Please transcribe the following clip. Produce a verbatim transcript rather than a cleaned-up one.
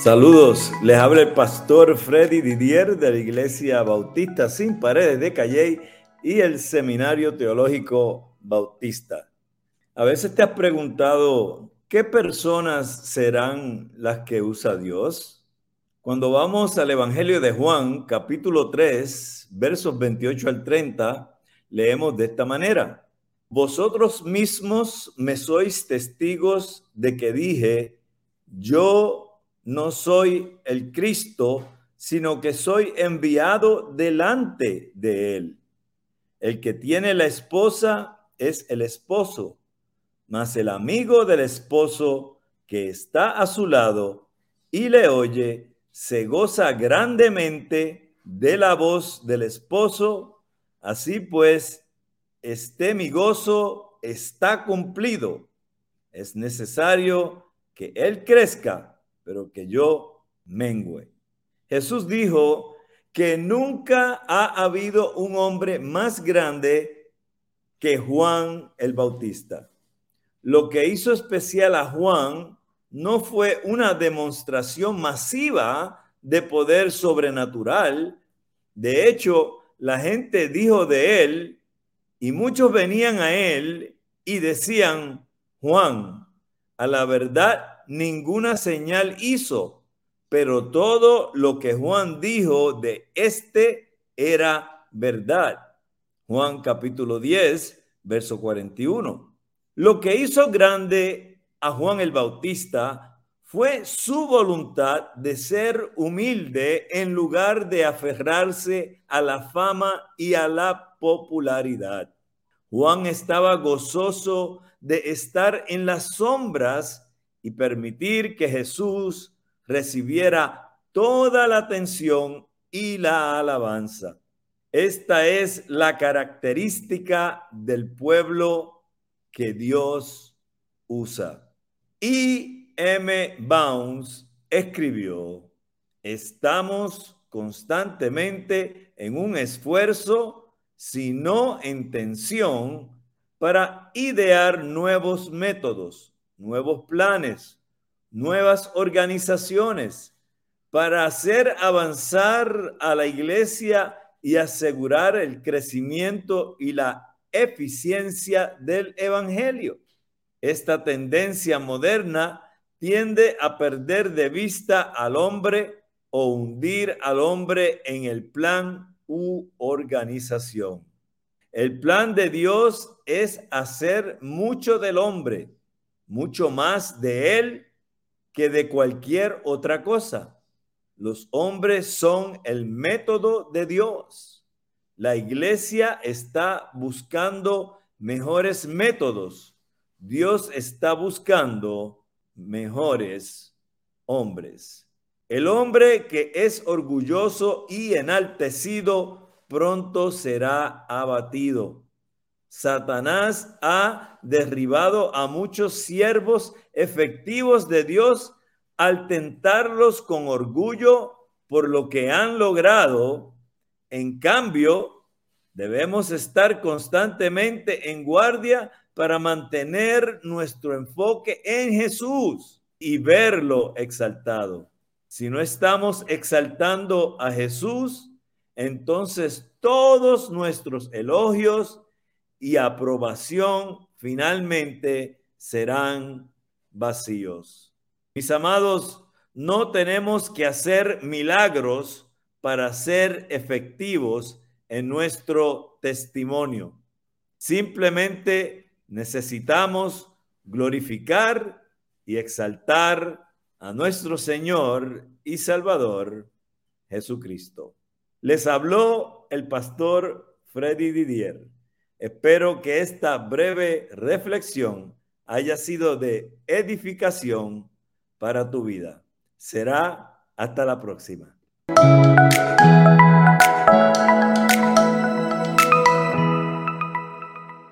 Saludos, les habla el pastor Freddy Didier de la Iglesia Bautista Sin Paredes de Calley y el Seminario Teológico Bautista. A veces te has preguntado, ¿qué personas serán las que usa Dios? Cuando vamos al Evangelio de Juan, capítulo tres, versos veintiocho al treinta, leemos de esta manera: Vosotros mismos me sois testigos de que dije, yo no soy el Cristo, sino que soy enviado delante de él. El que tiene la esposa es el esposo, mas el amigo del esposo que está a su lado y le oye, se goza grandemente de la voz del esposo. Así pues, este mi gozo está cumplido. Es necesario que él crezca, pero que yo mengüe. Jesús dijo que nunca ha habido un hombre más grande que Juan el Bautista. Lo que hizo especial a Juan no fue una demostración masiva de poder sobrenatural. De hecho, la gente dijo de él, y muchos venían a él y decían, Juan, a la verdad, ninguna señal hizo, pero todo lo que Juan dijo de este era verdad. Juan capítulo diez, verso cuarenta y uno. Lo que hizo grande a Juan el Bautista fue su voluntad de ser humilde en lugar de aferrarse a la fama y a la popularidad. Juan estaba gozoso de estar en las sombras y permitir que Jesús recibiera toda la atención y la alabanza. Esta es la característica del pueblo que Dios usa. E. M. Bounds escribió, estamos constantemente en un esfuerzo, si no en tensión, para idear nuevos métodos, nuevos planes, nuevas organizaciones, para hacer avanzar a la iglesia y asegurar el crecimiento y la eficiencia del evangelio. Esta tendencia moderna tiende a perder de vista al hombre o hundir al hombre en el plan u organización. El plan de Dios es hacer mucho del hombre, mucho más de él que de cualquier otra cosa. Los hombres son el método de Dios. La iglesia está buscando mejores métodos. Dios está buscando mejores hombres. El hombre que es orgulloso y enaltecido pronto será abatido. Satanás ha derribado a muchos siervos efectivos de Dios al tentarlos con orgullo por lo que han logrado. En cambio, debemos estar constantemente en guardia para mantener nuestro enfoque en Jesús y verlo exaltado. Si no estamos exaltando a Jesús, entonces todos nuestros elogios y aprobación finalmente serán vacíos. Mis amados, no tenemos que hacer milagros para ser efectivos en nuestro testimonio. Simplemente necesitamos glorificar y exaltar a nuestro Señor y Salvador Jesucristo. Les habló el pastor Freddy Didier. Espero que esta breve reflexión haya sido de edificación para tu vida. Será hasta la próxima.